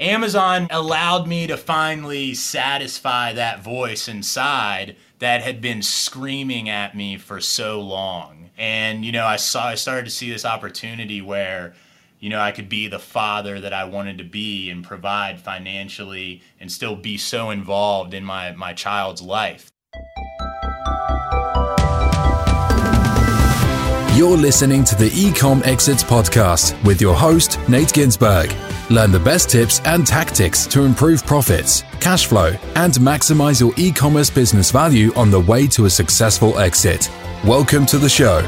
Amazon allowed me to finally satisfy that voice inside that had been screaming at me for so long. And, I started to see this opportunity where, I could be the father that I wanted to be and provide financially and still be so involved in my child's life. You're listening to the Ecom Exits podcast with your host, Nate Ginsberg. Learn the best tips and tactics to improve profits, cash flow, and maximize your e-commerce business value on the way to a successful exit. Welcome to the show.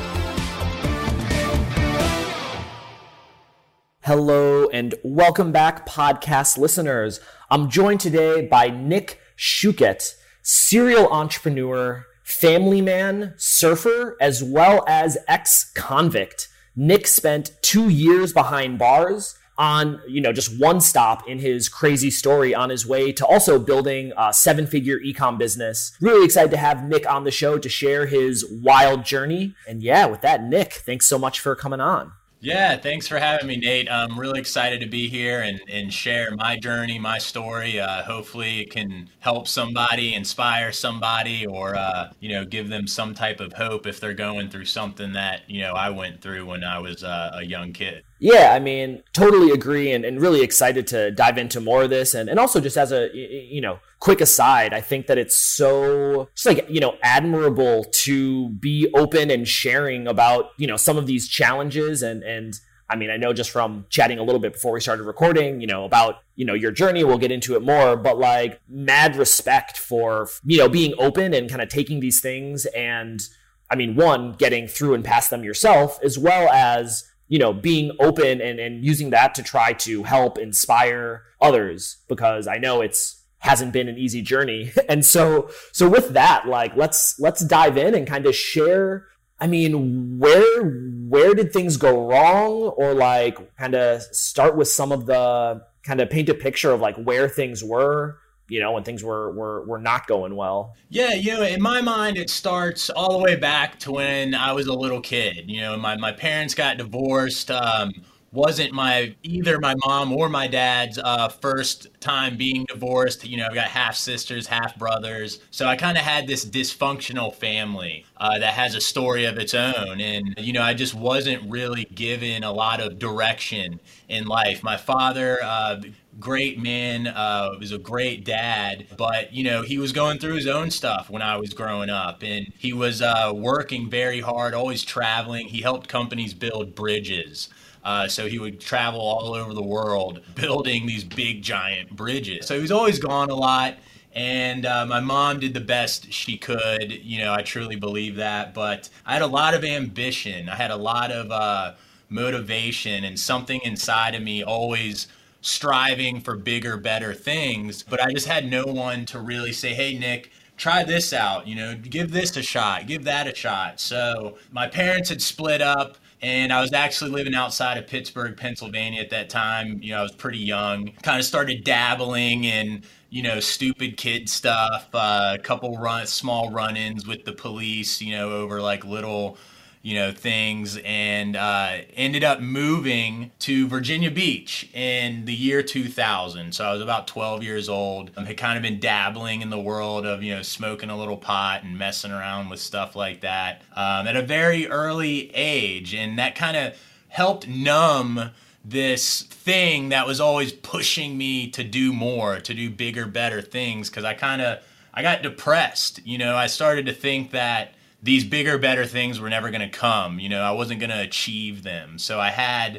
Hello and welcome back, podcast listeners. I'm joined today by Nick Schuchat, serial entrepreneur, family man, surfer, as well as ex-convict. Nick spent 2 years behind bars on, just one stop in his crazy story on his way to also building a seven-figure e-com business. Really excited to have Nick on the show to share his wild journey. And yeah, with that, Nick, thanks so much for coming on. Yeah, thanks for having me, Nate. I'm really excited to be here and share my journey, my story. Hopefully it can help somebody, inspire somebody, or, give them some type of hope if they're going through something that, I went through when I was a young kid. Yeah, totally agree and really excited to dive into more of this. And also just as a, quick aside, I think that it's so just admirable to be open and sharing about, some of these challenges. And I know just from chatting a little bit before we started recording, about, your journey, we'll get into it more, but mad respect for, being open and kind of taking these things and, one, getting through and past them yourself, as well as being open and using that to try to help inspire others, because I know hasn't been an easy journey. And so with that, let's dive in and kind of share, where did things go wrong, or kind of start with some of the kind of paint a picture of where things were, when things were not going well. Yeah, in my mind, it starts all the way back to when I was a little kid. My parents got divorced. Wasn't either my mom or my dad's first time being divorced. I've got half sisters, half brothers. So I kind of had this dysfunctional family that has a story of its own. And, I just wasn't really given a lot of direction in life. My father, great man, was a great dad, but he was going through his own stuff when I was growing up, and he was working very hard, always traveling. He helped companies build bridges. So he would travel all over the world building these big giant bridges. So he was always gone a lot. And my mom did the best she could. I truly believe that. But I had a lot of ambition. I had a lot of motivation, and something inside of me always striving for bigger, better things. But I just had no one to really say, hey, Nick, try this out, give this a shot, give that a shot. So my parents had split up, and I was actually living outside of Pittsburgh, Pennsylvania at that time. I was pretty young, kind of started dabbling in, stupid kid stuff, a couple small run-ins with the police, over little things, and ended up moving to Virginia Beach in the year 2000. So I was about 12 years old. I had kind of been dabbling in the world of, smoking a little pot and messing around with stuff like that at a very early age. And that kind of helped numb this thing that was always pushing me to do more, to do bigger, better things. Because I got depressed. I started to think that these bigger, better things were never going to come. I wasn't going to achieve them. So I had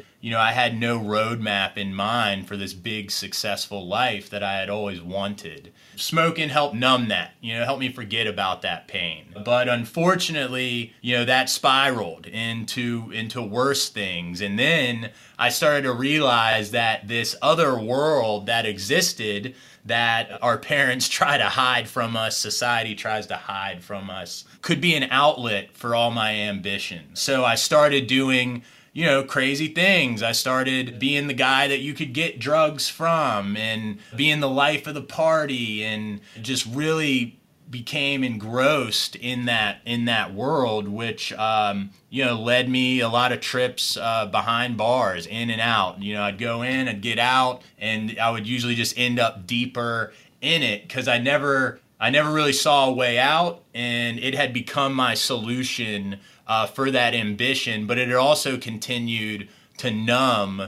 no roadmap in mind for this big, successful life that I had always wanted. Smoking helped numb that, helped me forget about that pain. But unfortunately, that spiraled into worse things. And then I started to realize that this other world that existed, that our parents try to hide from us, society tries to hide from us, could be an outlet for all my ambitions. So I started doing, crazy things. I started being the guy that you could get drugs from, and being the life of the party, and just really became engrossed in that world, which led me a lot of trips behind bars, in and out. I'd go in, I'd get out, and I would usually just end up deeper in it because I never really saw a way out, and it had become my solution for that ambition. But it had also continued to numb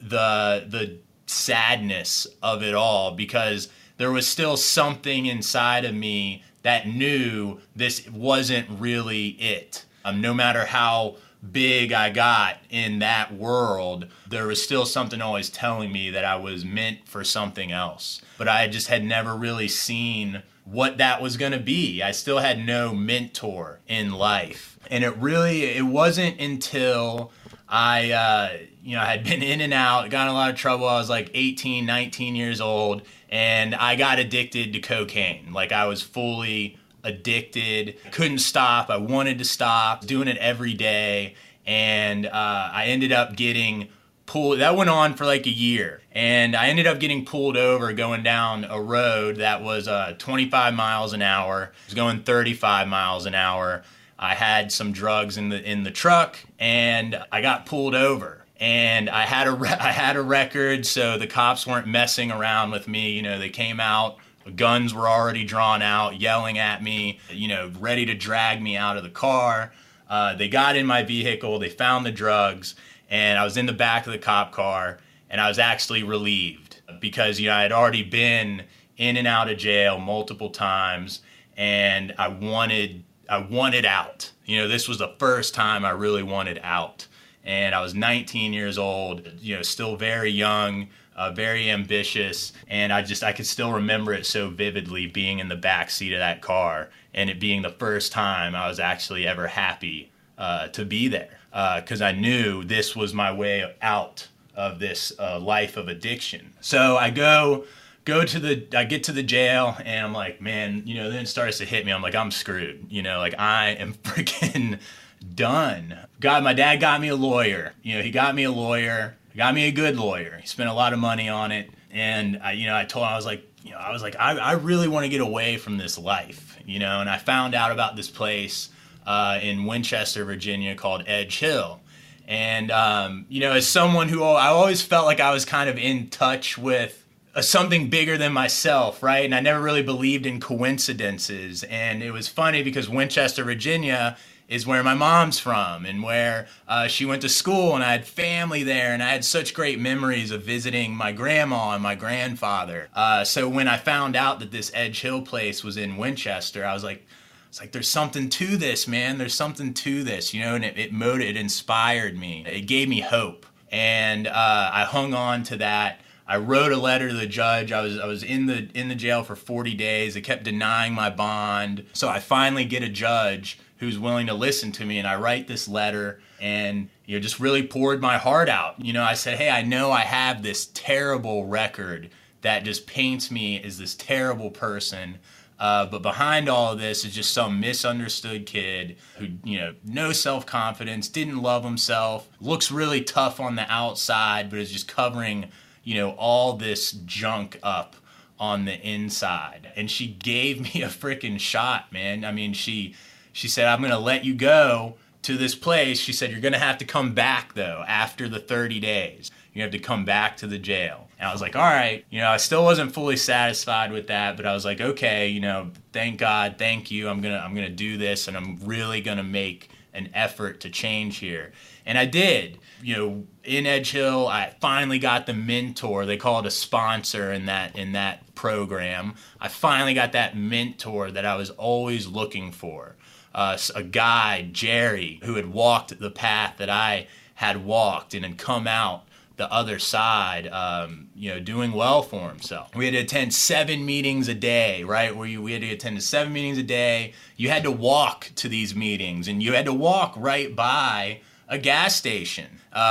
the sadness of it all, because there was still something inside of me that knew this wasn't really it. No matter how big I got in that world, there was still something always telling me that I was meant for something else. But I just had never really seen what that was going to be. I still had no mentor in life. And it wasn't until I had been in and out, got in a lot of trouble. I was like 18, 19 years old, and I got addicted to cocaine. Like, I was fully addicted, couldn't stop. I wanted to stop, doing it every day. And I ended up getting pulled. That went on for like a year. And I ended up getting pulled over going down a road that was 25 miles an hour. I was going 35 miles an hour. I had some drugs in the truck, and I got pulled over. And I had a record, so the cops weren't messing around with me. They came out, guns were already drawn out, yelling at me, ready to drag me out of the car. They got in my vehicle, they found the drugs, and I was in the back of the cop car, and I was actually relieved because, I had already been in and out of jail multiple times, and I wanted out. This was the first time I really wanted out. And I was 19 years old, still very young, very ambitious. And I could still remember it so vividly, being in the back seat of that car and it being the first time I was actually ever happy to be there. Because I knew this was my way out of this life of addiction. So I I get to the jail, and I'm like, man, then it starts to hit me. I'm like, I'm screwed. I am freaking done. My dad got me a lawyer. He got me a lawyer, got me a good lawyer. He spent a lot of money on it. And I told him, I was like, I really want to get away from this life, and I found out about this place in Winchester, Virginia called Edge Hill. And, as someone who I always felt like I was kind of in touch with something bigger than myself, right? And I never really believed in coincidences. And it was funny because Winchester, Virginia is where my mom's from, and where she went to school, and I had family there, and I had such great memories of visiting my grandma and my grandfather. So when I found out that this Edge Hill place was in Winchester, I was like, there's something to this, man. There's something to this, and it inspired me. It gave me hope. And I hung on to that. I wrote a letter to the judge. I was in the jail for 40 days. They kept denying my bond. So I finally get a judge who's willing to listen to me, and I write this letter and just really poured my heart out. I said, hey, I know I have this terrible record that just paints me as this terrible person. But behind all of this is just some misunderstood kid who, no self-confidence, didn't love himself, looks really tough on the outside, but is just covering, all this junk up on the inside. And she gave me a freaking shot, man. I mean, she said, I'm going to let you go to this place. She said, you're going to have to come back, though, after the 30 days. You have to come back to the jail. And I was like, all right. I still wasn't fully satisfied with that, but I was like, okay, thank God, thank you. I'm going to do this, and I'm really going to make an effort to change here. And I did. In Edge Hill, I finally got the mentor. They call it a sponsor in that program. I finally got that mentor that I was always looking for. A guy, Jerry, who had walked the path that I had walked and had come out the other side, doing well for himself. We had to attend 7 meetings a day, right? We had to attend 7 meetings a day. You had to walk to these meetings, and you had to walk right by a gas station.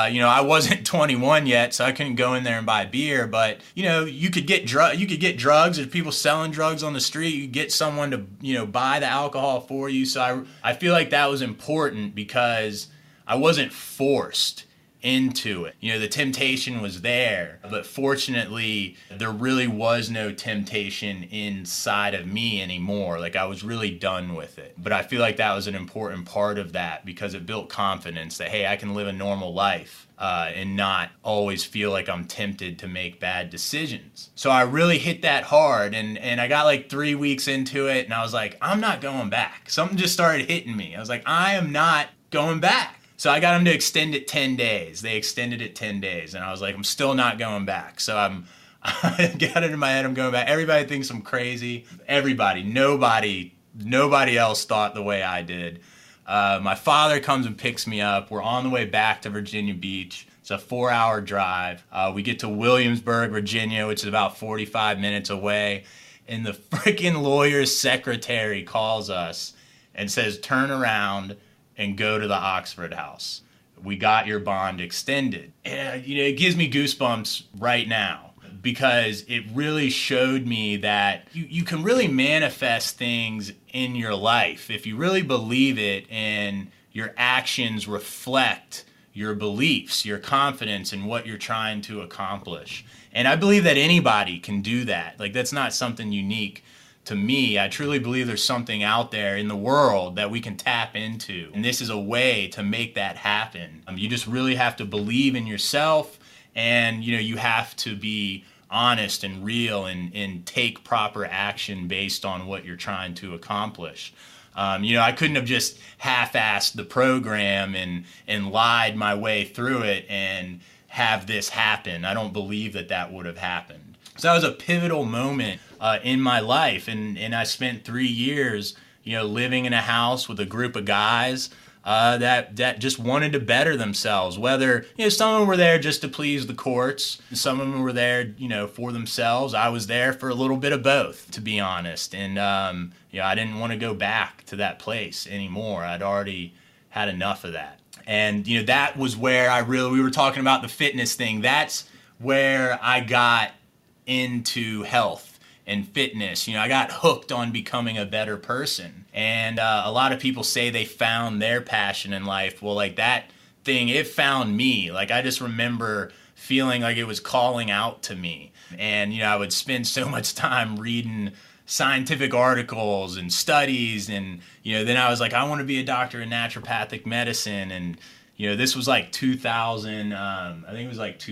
I wasn't 21 yet, so I couldn't go in there and buy beer, but, you could get drugs. There's people selling drugs on the street. You could get someone to, buy the alcohol for you. So I feel like that was important because I wasn't forced into it. The temptation was there, but fortunately, there really was no temptation inside of me anymore. Like, I was really done with it. But I feel like that was an important part of that because it built confidence that, hey, I can live a normal life and not always feel like I'm tempted to make bad decisions. So I really hit that hard, and I got like 3 weeks into it, and I was like, I'm not going back. Something just started hitting me. I was like, I am not going back. So I got them to extend it 10 days. They extended it 10 days. And I was like, I'm still not going back. So I got it in my head, I'm going back. Everybody thinks I'm crazy. Everybody, nobody else thought the way I did. My father comes and picks me up. We're on the way back to Virginia Beach. It's a 4-hour drive. We get to Williamsburg, Virginia, which is about 45 minutes away. And the freaking lawyer's secretary calls us and says, turn around and go to the Oxford House. We got your bond extended. And, it gives me goosebumps right now because it really showed me that you can really manifest things in your life if you really believe it and your actions reflect your beliefs, your confidence in what you're trying to accomplish. And I believe that anybody can do that. Like, that's not something unique to me. I truly believe there's something out there in the world that we can tap into. And this is a way to make that happen. You just really have to believe in yourself, and you have to be honest and real and take proper action based on what you're trying to accomplish. I couldn't have just half-assed the program and lied my way through it and have this happen. I don't believe that would have happened. So that was a pivotal moment in my life, and I spent 3 years, living in a house with a group of guys that just wanted to better themselves. Whether some of them were there just to please the courts, some of them were there, for themselves. I was there for a little bit of both, to be honest. And I didn't want to go back to that place anymore. I'd already had enough of that. And that was where we were talking about the fitness thing. That's where I got into health and fitness. I got hooked on becoming a better person. And a lot of people say they found their passion in life. Well, like that thing, it found me. Like, I just remember feeling like it was calling out to me. And, I would spend so much time reading scientific articles and studies. And, then I was like, I want to be a doctor in naturopathic medicine. And, this was like 2000, I think it was like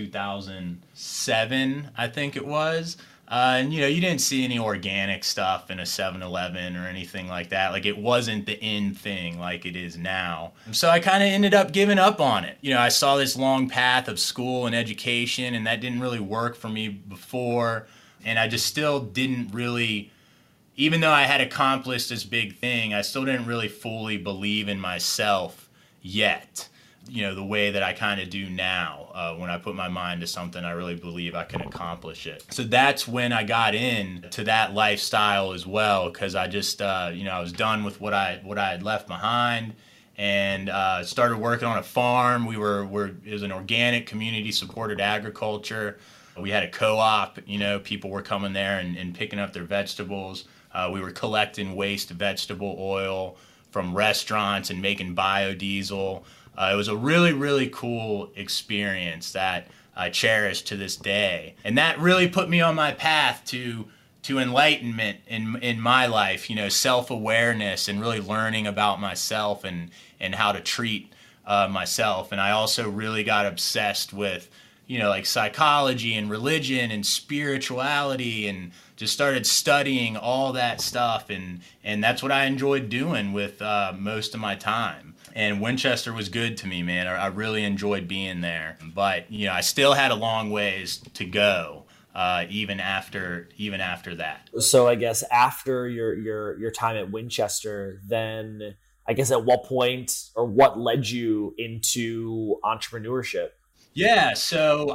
2007, I think it was. And, you didn't see any organic stuff in a 7-Eleven or anything like that. Like, it wasn't the in thing like it is now. So I kind of ended up giving up on it. I saw this long path of school and education, and that didn't really work for me before. And I just still didn't really, even though I had accomplished this big thing, I still didn't really fully believe in myself yet. The way that I kind of do now. When I put my mind to something, I really believe I can accomplish it. So that's when I got into that lifestyle as well, because I just, I was done with what I had left behind, and started working on a farm. It was an organic, community-supported agriculture. We had a co-op. People were coming there and picking up their vegetables. We were collecting waste vegetable oil from restaurants and making biodiesel. It was a really, really cool experience that I cherish to this day. And that really put me on my path to enlightenment in my life, self-awareness and really learning about myself and how to treat myself. And I also really got obsessed with, like psychology and religion and spirituality, and just started studying all that stuff. And that's what I enjoyed doing with most of my time. And Winchester was good to me, man. I really enjoyed being there. But, I still had a long ways to go, even after that. So I guess after your time at Winchester, then I guess at what point or what led you into entrepreneurship? Yeah, so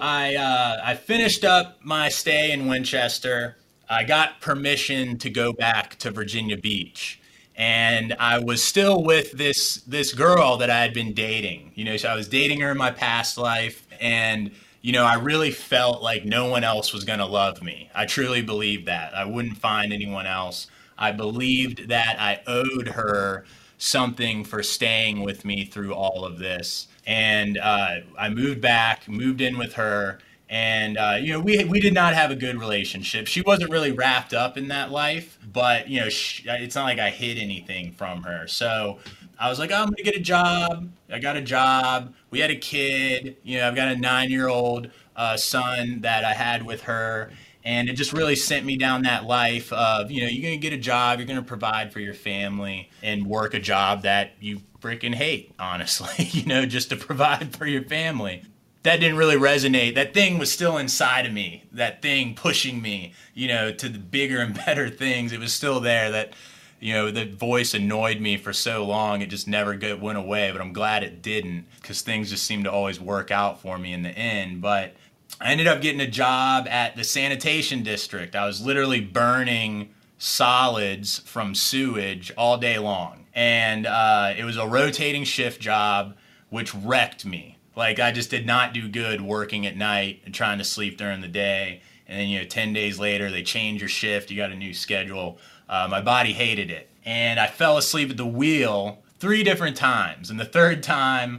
I finished up my stay in Winchester. I got permission to go back to Virginia Beach. And I was still with this girl that I had been dating. So I was dating her in my past life, and I really felt like no one else was going to love me. I truly believed that. I wouldn't find anyone else. I believed that I owed her something for staying with me through all of this. And I moved in with her. And, we did not have a good relationship. She wasn't really wrapped up in that life, but, it's not like I hid anything from her. So I was like, oh, I'm going to get a job. I got a job. We had a kid. I've got a 9-year-old son that I had with her. And it just really sent me down that life of, you're going to get a job, you're going to provide for your family and work a job that you freaking hate, honestly, just to provide for your family. That didn't really resonate. That thing was still inside of me, that thing pushing me, to the bigger and better things. It was still there. That, the voice annoyed me for so long. It just never went away, but I'm glad it didn't, because things just seemed to always work out for me in the end. But I ended up getting a job at the sanitation district. I was literally burning solids from sewage all day long. And it was a rotating shift job, which wrecked me. Like, I just did not do good working at night and trying to sleep during the day. And then, 10 days later, they change your shift. You got a new schedule. My body hated it. And I fell asleep at the wheel 3 different times. And the third time,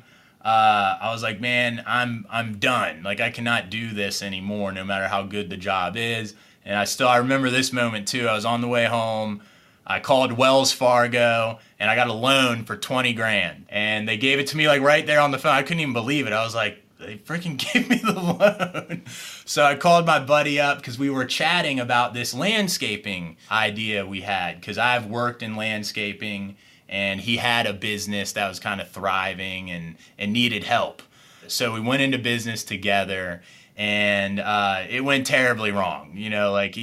I was like, man, I'm done. Like, I cannot do this anymore, no matter how good the job is. And I remember this moment, too. I was on the way home. I called Wells Fargo and I got a loan for $20,000, and they gave it to me like right there on the phone. I couldn't even believe it. I was like, they freaking gave me the loan. So I called my buddy up because we were chatting about this landscaping idea we had, because I've worked in landscaping and he had a business that was kind of thriving and needed help. So we went into business together. And it went terribly wrong. Like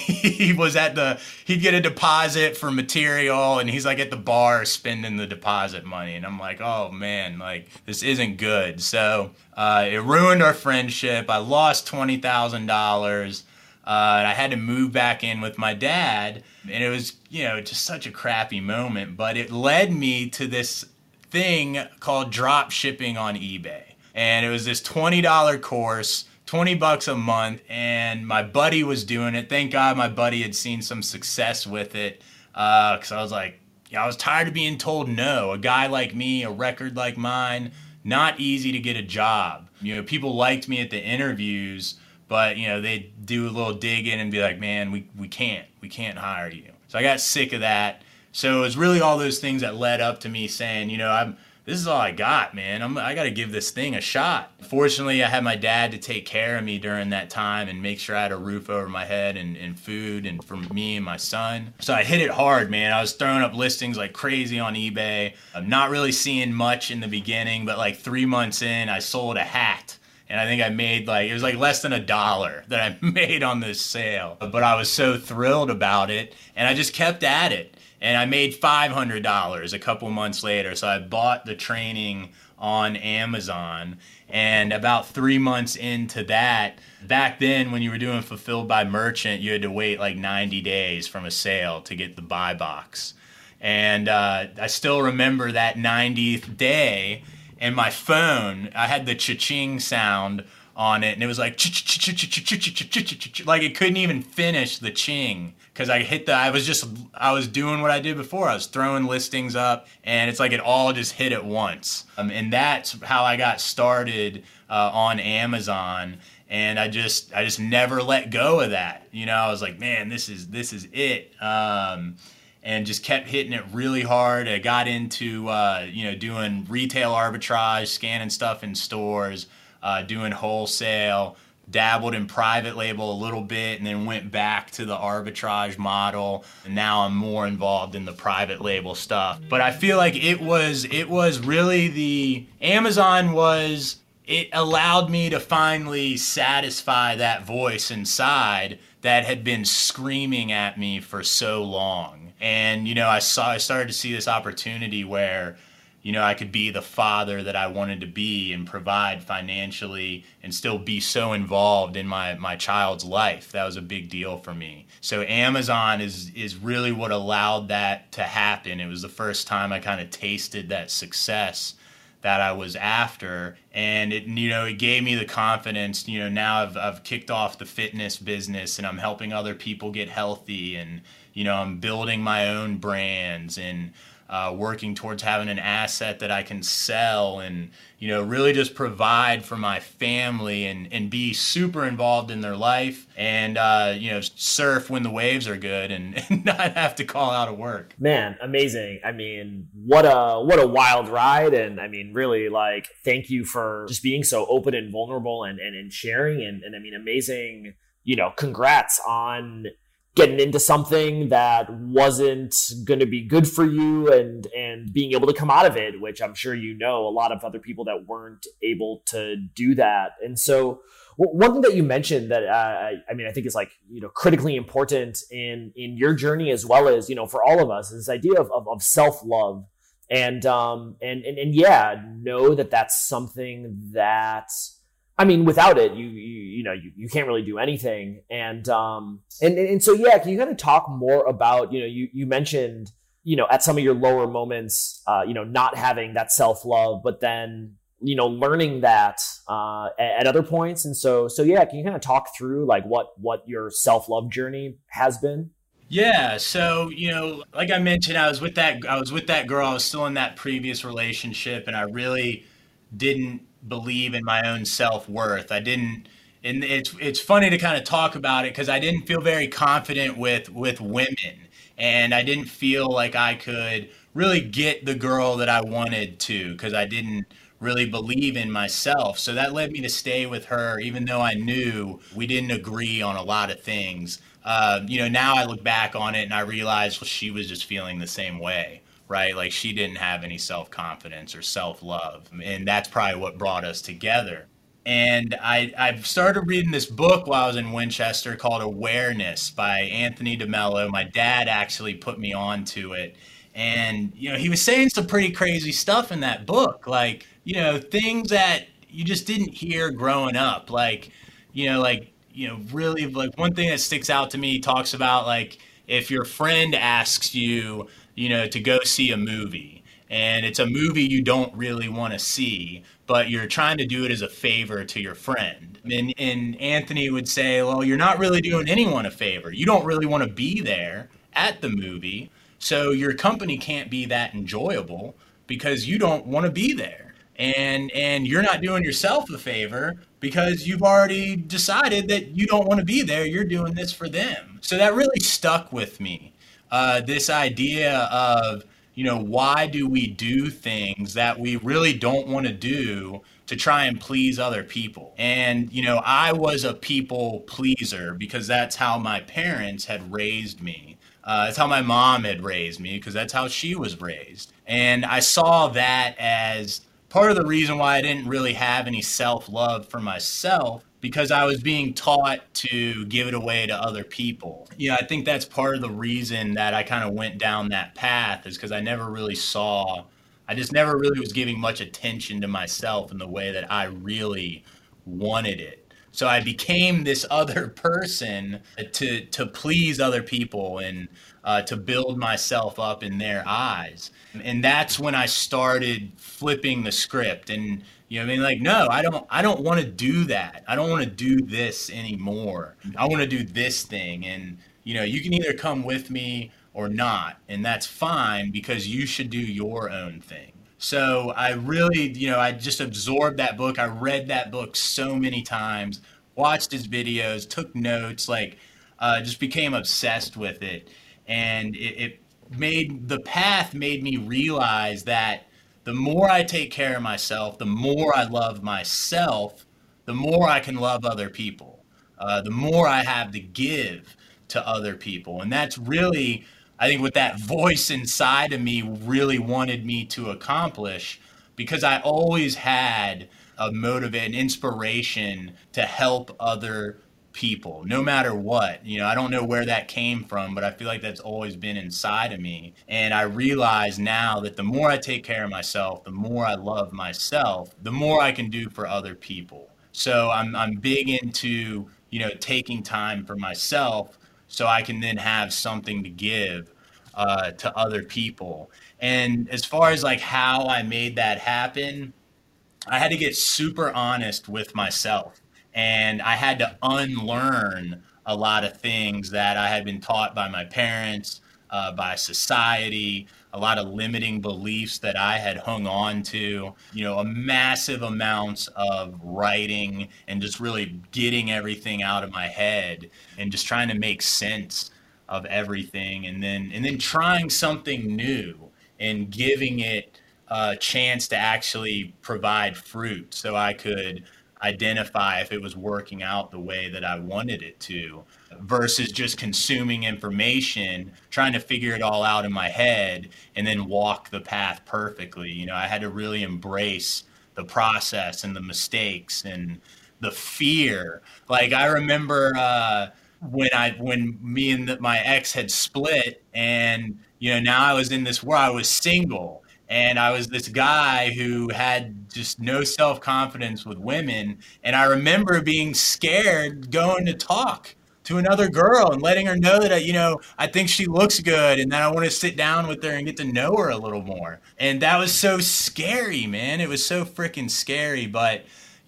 he was he'd get a deposit for material, and he's like at the bar spending the deposit money. And I'm like, oh man, like this isn't good. So it ruined our friendship. I lost $20,000. And I had to move back in with my dad. And it was, just such a crappy moment. But it led me to this thing called drop shipping on eBay. And it was this $20 course, $20 a month, and my buddy was doing it. Thank God my buddy had seen some success with it, because I was like, I was tired of being told no. A guy like me, a record like mine, not easy to get a job. People liked me at the interviews, but they'd do a little digging and be like, man, we can't hire you. So I got sick of that. So it was really all those things that led up to me saying, this is all I got, man. I got to give this thing a shot. Fortunately, I had my dad to take care of me during that time and make sure I had a roof over my head and food and for me and my son. So I hit it hard, man. I was throwing up listings like crazy on eBay. I'm not really seeing much in the beginning, but like 3 months in, I sold a hat. And I think I made it was like less than $1 that I made on this sale. But I was so thrilled about it, and I just kept at it. And I made $500 a couple months later. So I bought the training on Amazon. And about 3 months into that, back then when you were doing Fulfilled by Merchant, you had to wait like 90 days from a sale to get the buy box. And I still remember that 90th day, and my phone, I had the cha-ching sound on it, and it was like like it couldn't even finish the ching, because I was doing what I did before. I was throwing listings up, and it's like it all just hit at once. And that's how I got started on Amazon. And I just never let go of that. I was like, man, this is it. And just kept hitting it really hard. I got into doing retail arbitrage, scanning stuff in stores, doing wholesale, dabbled in private label a little bit, and then went back to the arbitrage model. And now I'm more involved in the private label stuff. But I feel like it was really it allowed me to finally satisfy that voice inside that had been screaming at me for so long. And, I started to see this opportunity where, I could be the father that I wanted to be and provide financially and still be so involved in my child's life. That was a big deal for me. So Amazon is really what allowed that to happen. It was the first time I kind of tasted that success that I was after, and it gave me the confidence. Now I've kicked off the fitness business, and I'm helping other people get healthy, and I'm building my own brands, and working towards having an asset that I can sell and, really just provide for my family and be super involved in their life and, surf when the waves are good and not have to call out of work. Man, amazing. I mean, what a wild ride. And I mean, really, like, thank you for just being so open and vulnerable and sharing. And I mean, amazing, congrats on getting into something that wasn't going to be good for you and being able to come out of it, which I'm sure a lot of other people that weren't able to do that. And so one thing that you mentioned that I think is like, critically important in your journey as well as, for all of us, is this idea of self-love and yeah, know that that's something that, I mean, without it, you can't really do anything. And so, yeah, can you kind of talk more about, you mentioned, at some of your lower moments, not having that self-love, but then, learning that at other points. And so, yeah, can you kind of talk through like what your self-love journey has been? Yeah. So, like I mentioned, I was with that girl. I was still in that previous relationship, and I really didn't believe in my own self-worth. I didn't, and it's funny to kind of talk about it because I didn't feel very confident with women, and I didn't feel like I could really get the girl that I wanted to because I didn't really believe in myself. So that led me to stay with her, even though I knew we didn't agree on a lot of things. Now I look back on it and I realize, well, she was just feeling the same way. Right? Like she didn't have any self-confidence or self-love. And that's probably what brought us together. And I've started reading this book while I was in Winchester called Awareness by Anthony DeMello. My dad actually put me onto it. And, he was saying some pretty crazy stuff in that book. Like, things that you just didn't hear growing up. Like, really like one thing that sticks out to me, he talks about like, if your friend asks you, to go see a movie and it's a movie you don't really want to see, but you're trying to do it as a favor to your friend. And Anthony would say, well, you're not really doing anyone a favor. You don't really want to be there at the movie. So your company can't be that enjoyable because you don't want to be there. And you're not doing yourself a favor because you've already decided that you don't want to be there. You're doing this for them. So that really stuck with me. This idea of, why do we do things that we really don't want to do to try and please other people? And, I was a people pleaser because that's how my parents had raised me. That's how my mom had raised me because that's how she was raised. And I saw that as part of the reason why I didn't really have any self-love for myself, because I was being taught to give it away to other people. I think that's part of the reason that I kind of went down that path, is because I just never really was giving much attention to myself in the way that I really wanted it. So I became this other person to please other people and to build myself up in their eyes. And that's when I started flipping the script and, no, I don't want to do that. I don't want to do this anymore. I want to do this thing. And, you can either come with me or not. And that's fine because you should do your own thing. So I really, I just absorbed that book. I read that book so many times, watched his videos, took notes, just became obsessed with it. And the path made me realize that the more I take care of myself, the more I love myself, the more I can love other people, the more I have to give to other people. And that's really, I think, what that voice inside of me really wanted me to accomplish, because I always had a motive and inspiration to help other people, no matter what. I don't know where that came from, but I feel like that's always been inside of me. And I realize now that the more I take care of myself, the more I love myself, the more I can do for other people. So I'm big into, taking time for myself so I can then have something to give to other people. And as far as how I made that happen, I had to get super honest with myself. And I had to unlearn a lot of things that I had been taught by my parents, by society, a lot of limiting beliefs that I had hung on to, a massive amounts of writing and just really getting everything out of my head and just trying to make sense of everything, and then trying something new and giving it a chance to actually provide fruit so I could identify if it was working out the way that I wanted it to, versus just consuming information, trying to figure it all out in my head and then walk the path perfectly. I had to really embrace the process and the mistakes and the fear. Like I remember when me and my ex had split, and now I was in this world, I was single. And I was this guy who had just no self-confidence with women. And I remember being scared going to talk to another girl and letting her know that, I think she looks good and that I want to sit down with her and get to know her a little more. And that was so scary, man. It was so freaking scary. But,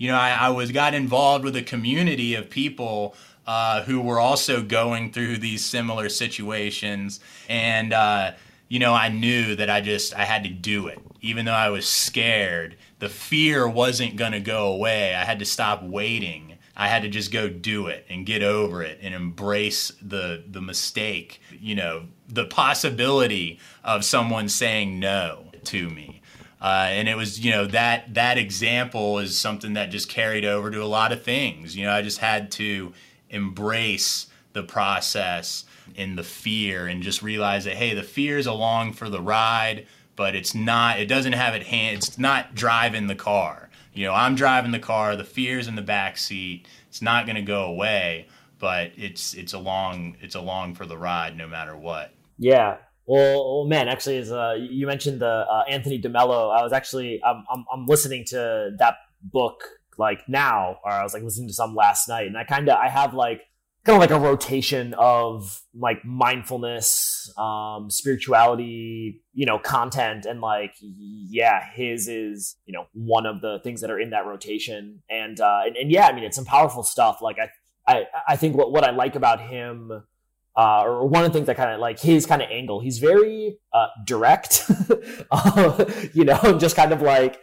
I got involved with a community of people who were also going through these similar situations. And, I knew that I had to do it. Even though I was scared, the fear wasn't going to go away. I had to stop waiting. I had to just go do it and get over it and embrace the mistake, the possibility of someone saying no to me. And it was, that example is something that just carried over to a lot of things. I just had to embrace the process in the fear and just realize that, hey, the fear is along for the ride, but it doesn't have it's not driving the car. I'm driving the car, the fear's in the back seat. It's not going to go away, but it's along for the ride no matter what. Yeah. Well, man, actually, as you mentioned the Anthony DeMello, I was actually I'm listening to that book like now, or I was like listening to some last night, and I have like kind of like a rotation of like mindfulness, spirituality, content. And like, yeah, his is, one of the things that are in that rotation. And yeah, I mean, it's some powerful stuff. Like I think what I like about him, or one of the things that kind of like his kind of angle, he's very, direct, just kind of like,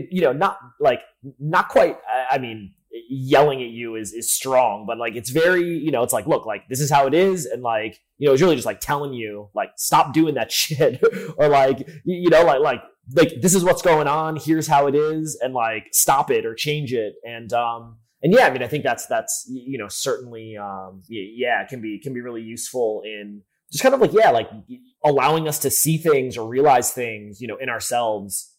not quite, I mean, yelling at you is strong, but like, it's very, it's like, look, like, this is how it is. And like, it's really just like telling you, like, stop doing that shit or like, like, this is what's going on. Here's how it is. And like, stop it or change it. And yeah, I mean, I think that's, certainly, it can be really useful in just kind of like, yeah, like allowing us to see things or realize things, in ourselves.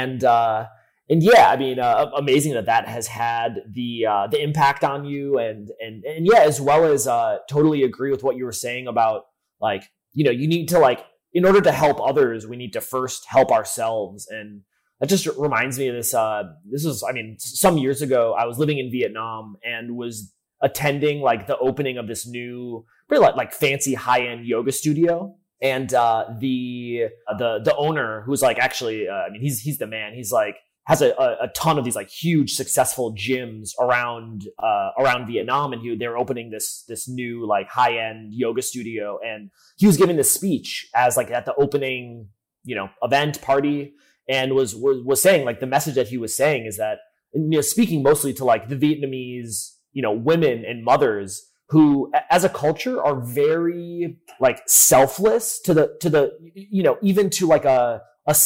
And yeah, I mean, amazing that has had the impact on you, and yeah, as well as totally agree with what you were saying about like, you need to like, in order to help others, we need to first help ourselves. And that just reminds me of this. This was, I mean, some years ago, I was living in Vietnam and was attending like the opening of this new, pretty like fancy high-end yoga studio. And the owner, who's like actually, I mean, he's the man. He's like, has a ton of these like huge successful gyms around Vietnam, and they're opening this new like high end yoga studio, and he was giving this speech as like at the opening event party, and was saying like the message that he was saying is that, speaking mostly to like the Vietnamese women and mothers who as a culture are very like selfless to the even to like a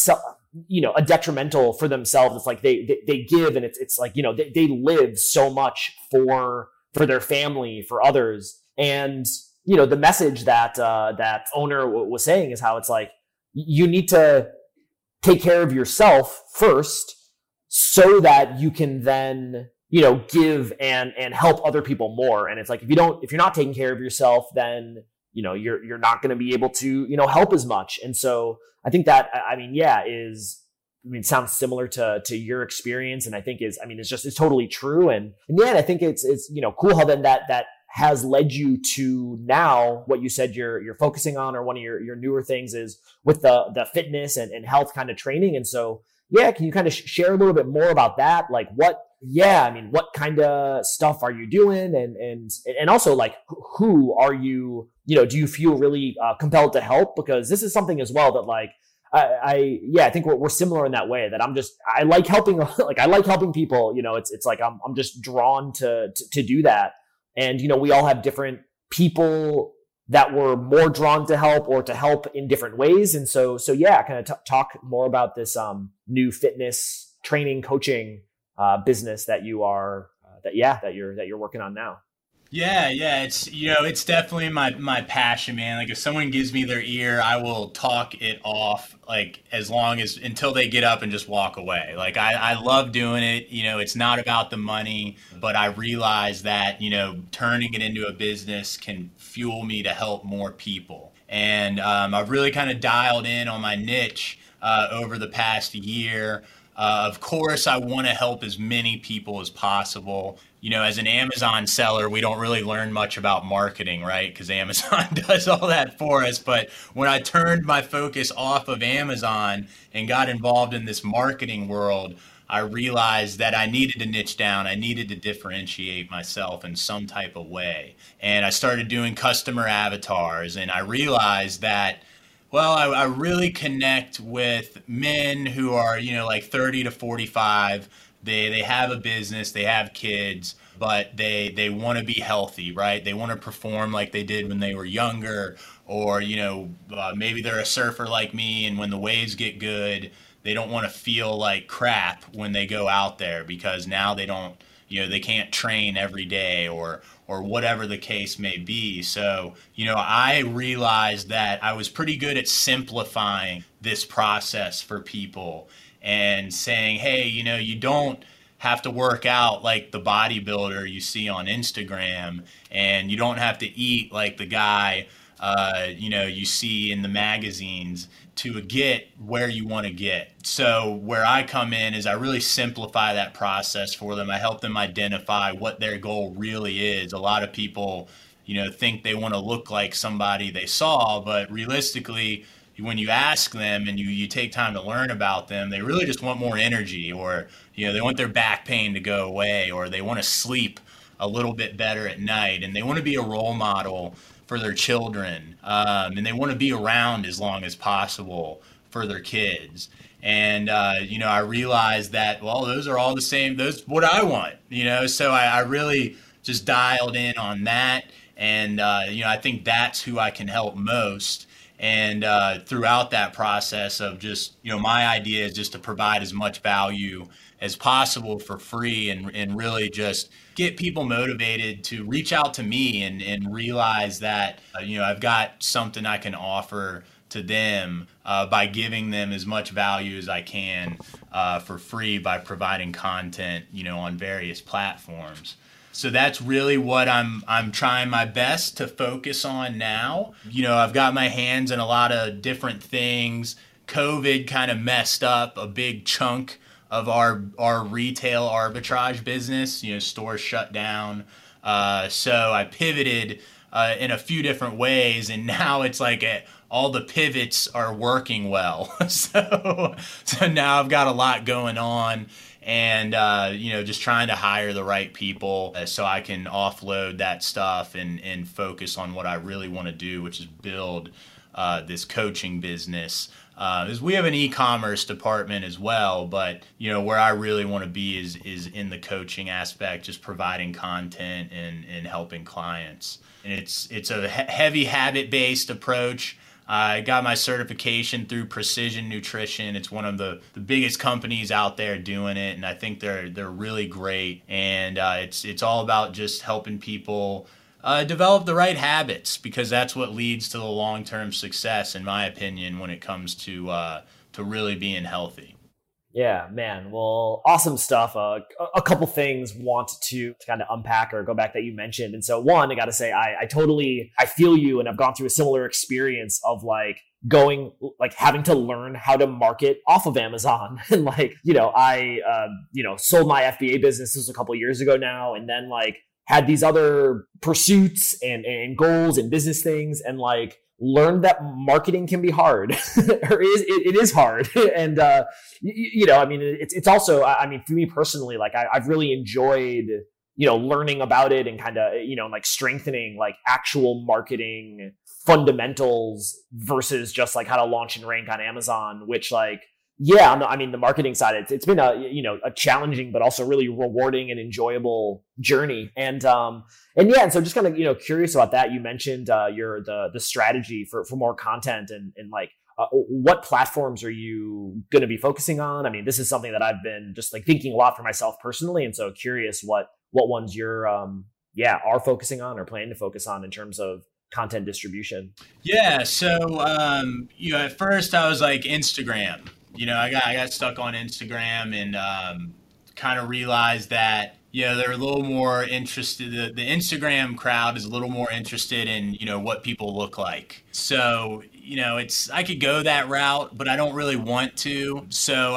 detrimental for themselves. It's like they give, and it's like, they live so much for their family, for others. And, the message that owner was saying is how it's like, you need to take care of yourself first so that you can then, give and help other people more. And it's like, if you're not taking care of yourself, then, you're not going to be able to, help as much. And so I think that, it sounds similar to your experience. And I think it's totally true. And yeah, I think it's, cool how then that has led you to now what you said you're focusing on, or one of your newer things is with the fitness and health kind of training. And so, yeah, can you kind of share a little bit more about that? Like what kind of stuff are you doing? And also like, who are you, do you feel really compelled to help? Because this is something as well that like, I think we're similar in that way, that I like helping, like I like helping people, it's like, I'm just drawn to do that. And, we all have different people that we're more drawn to help, or to help in different ways. And so yeah, kind of talk more about this, new fitness training, coaching, business that you're working on now. Yeah, it's definitely my passion, man. Like if someone gives me their ear, I will talk it off, like until they get up and just walk away. Like I love doing it. It's not about the money, but I realize that, turning it into a business can fuel me to help more people. And I've really kind of dialed in on my niche over the past year. Of course, I want to help as many people as possible. As an Amazon seller, we don't really learn much about marketing, right? Because Amazon does all that for us. But when I turned my focus off of Amazon and got involved in this marketing world, I realized that I needed to niche down. I needed to differentiate myself in some type of way. And I started doing customer avatars, and I realized that, well, I really connect with men who are, like 30 to 45. They have a business, they have kids, but they want to be healthy, right? They want to perform like they did when they were younger, or, maybe they're a surfer like me, and when the waves get good, they don't want to feel like crap when they go out there, because now they don't, they can't train every day, or whatever the case may be. So, I realized that I was pretty good at simplifying this process for people and saying, hey, you don't have to work out like the bodybuilder you see on Instagram, and you don't have to eat like the guy, you see in the magazines to get where you want to get. So where I come in is I really simplify that process for them. I help them identify what their goal really is. A lot of people, think they want to look like somebody they saw, but realistically, when you ask them and you take time to learn about them, they really just want more energy, or, they want their back pain to go away, or they want to sleep a little bit better at night, and they want to be a role model for their children, and they want to be around as long as possible for their kids. And, I realized that, well, those are all the same. Those what I want, so I really just dialed in on that. And, I think that's who I can help most. And throughout that process of just, my idea is just to provide as much value as possible for free, and really just get people motivated to reach out to me and realize that, I've got something I can offer to them by giving them as much value as I can for free by providing content, on various platforms. So that's really what I'm trying my best to focus on now. I've got my hands in a lot of different things. COVID kind of messed up a big chunk of our retail arbitrage business. Stores shut down. So I pivoted in a few different ways, and now it's like all the pivots are working well. So now I've got a lot going on. And, just trying to hire the right people so I can offload that stuff and focus on what I really want to do, which is build this coaching business. Is we have an e-commerce department as well, but, where I really want to be is in the coaching aspect, just providing content and helping clients. And it's a heavy habit-based approach. I got my certification through Precision Nutrition. It's one of the biggest companies out there doing it, and I think they're really great. And it's all about just helping people develop the right habits, because that's what leads to the long-term success, in my opinion, when it comes to really being healthy. Yeah, man. Well, awesome stuff. A couple things want to kind of unpack or go back that you mentioned. And so one, I got to say, I feel you, and I've gone through a similar experience of having to learn how to market off of Amazon. And I sold my FBA business. This was a couple of years ago now. And then had these other pursuits and goals and business things, and learned that marketing can be hard, or it is hard. And, it's also, for me personally, I've really enjoyed, learning about it and kind of, like strengthening like actual marketing fundamentals versus just like how to launch and rank on Amazon, which like, yeah, I mean, the marketing side, it's been a challenging, but also really rewarding and enjoyable journey. And so just kind of, curious about that. You mentioned the strategy for more content and like, what platforms are you going to be focusing on? I mean, this is something that I've been just like thinking a lot for myself personally. And so curious what ones you're, are focusing on or planning to focus on in terms of content distribution. Yeah. So, at first I was like Instagram. I got stuck on Instagram and kind of realized that, they're a little more interested. The Instagram crowd is a little more interested in, what people look like. So, I could go that route, but I don't really want to. So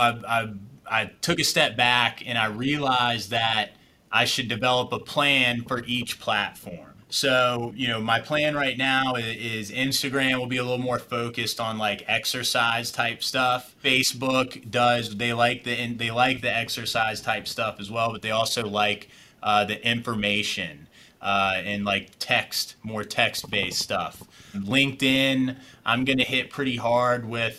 I took a step back and I realized that I should develop a plan for each platform. So, my plan right now is Instagram will be a little more focused on like exercise type stuff. Facebook they like the exercise type stuff as well, but they also like the information and like more text-based stuff. LinkedIn, I'm going to hit pretty hard with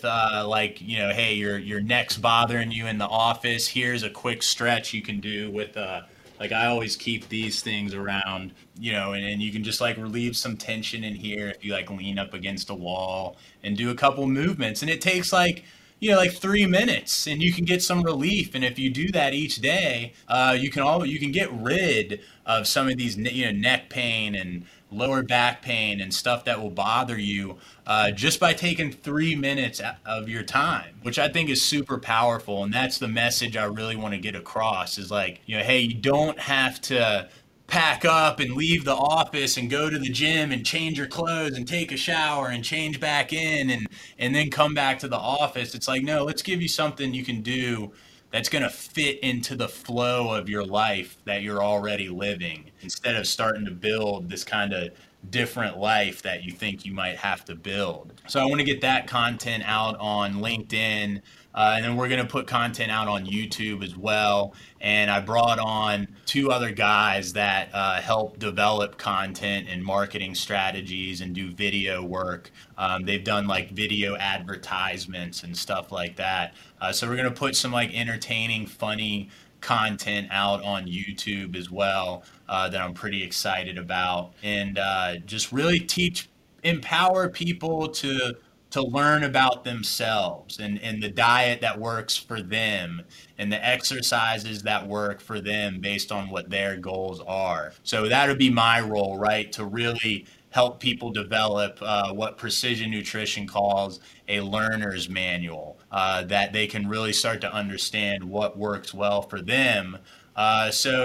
hey, your neck's bothering you in the office. Here's a quick stretch you can do with I always keep these things around, and you can just like relieve some tension in here if you like lean up against a wall and do a couple movements. And it takes like 3 minutes and you can get some relief. And if you do that each day, you can get rid of some of these, neck pain and lower back pain and stuff that will bother you just by taking 3 minutes of your time, which I think is super powerful. And that's the message I really want to get across is like, hey, you don't have to pack up and leave the office and go to the gym and change your clothes and take a shower and change back in and then come back to the office. It's like, no, let's give you something you can do that's going to fit into the flow of your life that you're already living instead of starting to build this kind of different life that you think you might have to build. So I want to get that content out on LinkedIn, and then we're going to put content out on YouTube as well. And I brought on 2 other guys that help develop content and marketing strategies and do video work. They've done like video advertisements and stuff like that. So we're going to put some like entertaining, funny content out on YouTube as well that I'm pretty excited about, and just really empower people to learn about themselves and the diet that works for them and the exercises that work for them based on what their goals are. So that would be my role, right? To really help people develop what Precision Nutrition calls a learner's manual, that they can really start to understand what works well for them. So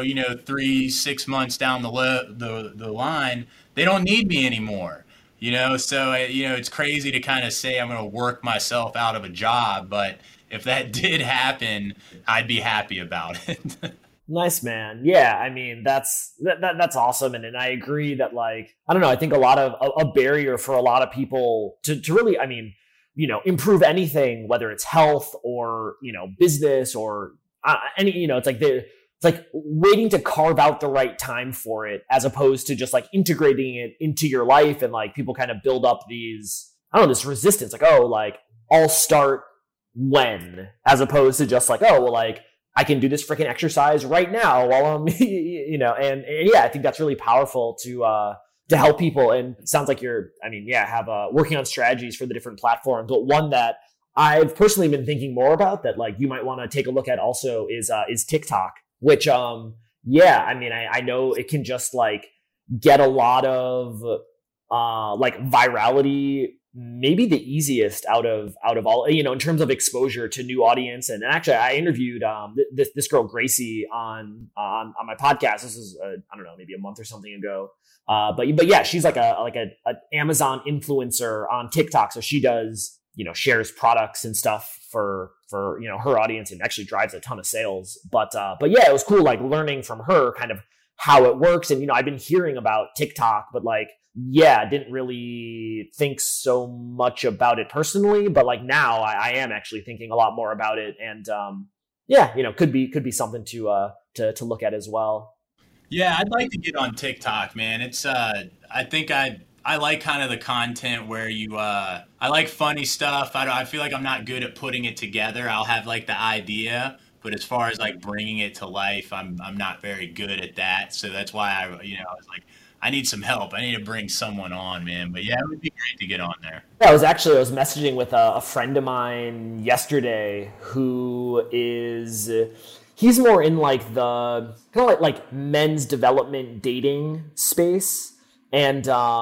3-6 months down the line, they don't need me anymore. So it's crazy to kind of say I'm going to work myself out of a job, but if that did happen, I'd be happy about it. Nice, man. Yeah, I mean, that's awesome. And I agree that, like, I don't know, I think a lot of a barrier for a lot of people to really, I mean, improve anything, whether it's health or, business or any, it's like waiting to carve out the right time for it, as opposed to just like integrating it into your life. And like people kind of build up these, I don't know, this resistance, like, oh, like I'll start when, as opposed to just like, oh, well, like I can do this freaking exercise right now while I'm, and yeah, I think that's really powerful to help people. And it sounds like you're, have working on strategies for the different platforms, but one that I've personally been thinking more about that like you might want to take a look at also is TikTok, which, I know it can just like get a lot of like virality, maybe the easiest out of all, in terms of exposure to new audience. And actually I interviewed this girl Gracie on my podcast. This is I don't know, maybe a month or something ago. But yeah, she's like an Amazon influencer on TikTok. So she does, shares products and stuff for her audience and actually drives a ton of sales. But yeah, it was cool like learning from her kind of how it works. And I've been hearing about TikTok, but like, yeah, didn't really think so much about it personally, but like now I am actually thinking a lot more about it. And yeah, could be something to look at as well. Yeah, I'd like to get on TikTok, man. I think I like kind of the content where I like funny stuff. I feel like I'm not good at putting it together. I'll have like the idea, but as far as like bringing it to life, I'm not very good at that. So that's why I was like, I need some help. I need to bring someone on, man. But yeah, it would be great to get on there. Yeah, I was messaging with a friend of mine yesterday who is he's more in like the kind of like men's development dating space. And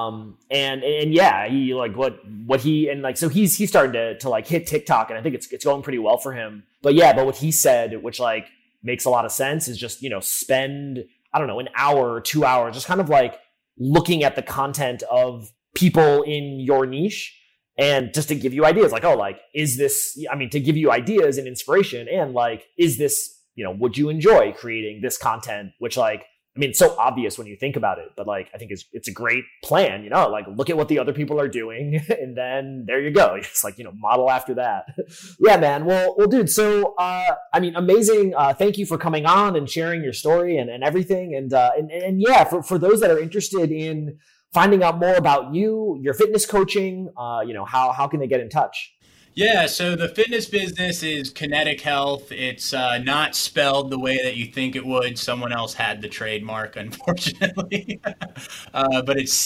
yeah, he like what he and like so he's starting to like hit TikTok, and I think it's going pretty well for him. But what he said, which like makes a lot of sense, is just spend, I don't know, an hour or 2 hours just kind of like looking at the content of people in your niche, and just to give you ideas, like, oh, like, is this, I mean, to give you ideas and inspiration, and like, is this, would you enjoy creating this content? Which, like, I mean, it's so obvious when you think about it, but like, I think it's a great plan, like look at what the other people are doing, and then there you go. It's like, model after that. Yeah, man. Well, dude. So, I mean, amazing. Thank you for coming on and sharing your story and everything. And yeah, for those that are interested in finding out more about you, your fitness coaching, how can they get in touch? Yeah, so the fitness business is Kinetic Health. It's not spelled the way that you think it would. Someone else had the trademark, unfortunately. But it's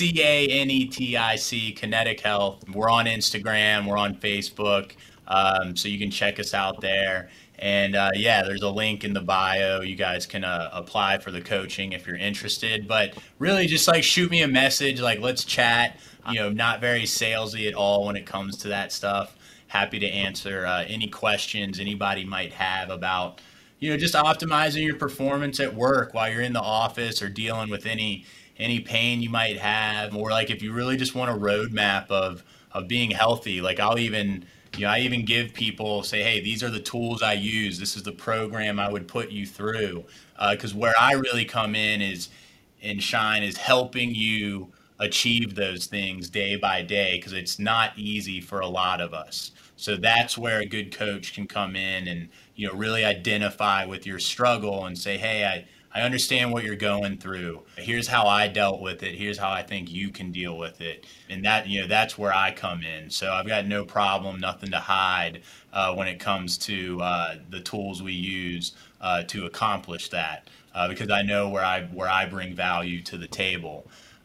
CANETIC, Kinetic Health. We're on Instagram. We're on Facebook. So you can check us out there. And there's a link in the bio. You guys can apply for the coaching if you're interested. But really just like shoot me a message, like let's chat. Not very salesy at all when it comes to that stuff. Happy to answer any questions anybody might have about, just optimizing your performance at work while you're in the office, or dealing with any pain you might have, or like if you really just want a roadmap of being healthy. Like I even give people, say, hey, these are the tools I use. This is the program I would put you through. Because where I really come in and shine is helping you achieve those things day by day, because it's not easy for a lot of us. So that's where a good coach can come in and, really identify with your struggle and say, hey, I understand what you're going through. Here's how I dealt with it. Here's how I think you can deal with it. And that, that's where I come in. So I've got no problem, nothing to hide when it comes to the tools we use to accomplish that, because I know where I bring value to the table.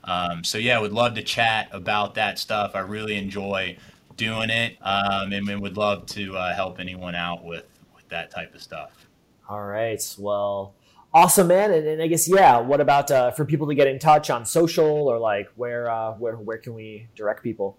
Would love to chat about that stuff. I really enjoy doing it, and would love to help anyone out with that type of stuff. All right. Well, awesome, man. And I guess, what about for people to get in touch on social, or like where can we direct people?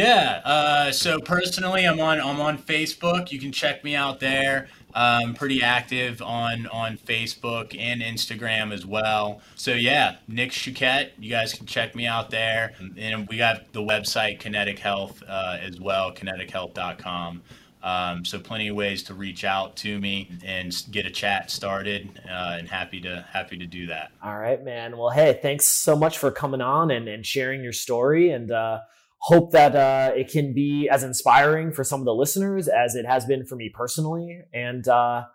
Yeah. So personally, I'm on Facebook. You can check me out there. I'm pretty active on Facebook and Instagram as well. So yeah, Nick Choquette. You guys can check me out there. And we got the website Kinetic Health as well, kinetichealth.com. So plenty of ways to reach out to me and get a chat started, and happy to do that. All right, man. Well, hey, thanks so much for coming on and sharing your story, and hope that it can be as inspiring for some of the listeners as it has been for me personally. And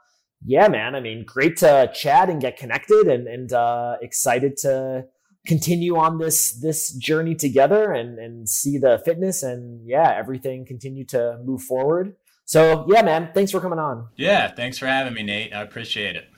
man, I mean, great to chat and get connected, and excited to continue on this journey together and see the fitness and everything continue to move forward. So yeah, man, thanks for coming on. Yeah, thanks for having me, Nate. I appreciate it.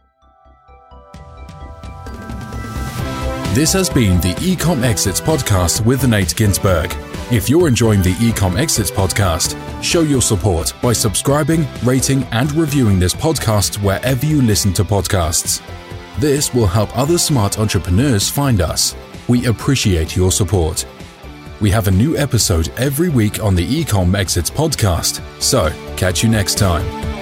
This has been the Ecom Exits podcast with Nate Ginsberg. If you're enjoying the Ecom Exits podcast, show your support by subscribing, rating, and reviewing this podcast wherever you listen to podcasts. This will help other smart entrepreneurs find us. We appreciate your support. We have a new episode every week on the Ecom Exits podcast, so catch you next time.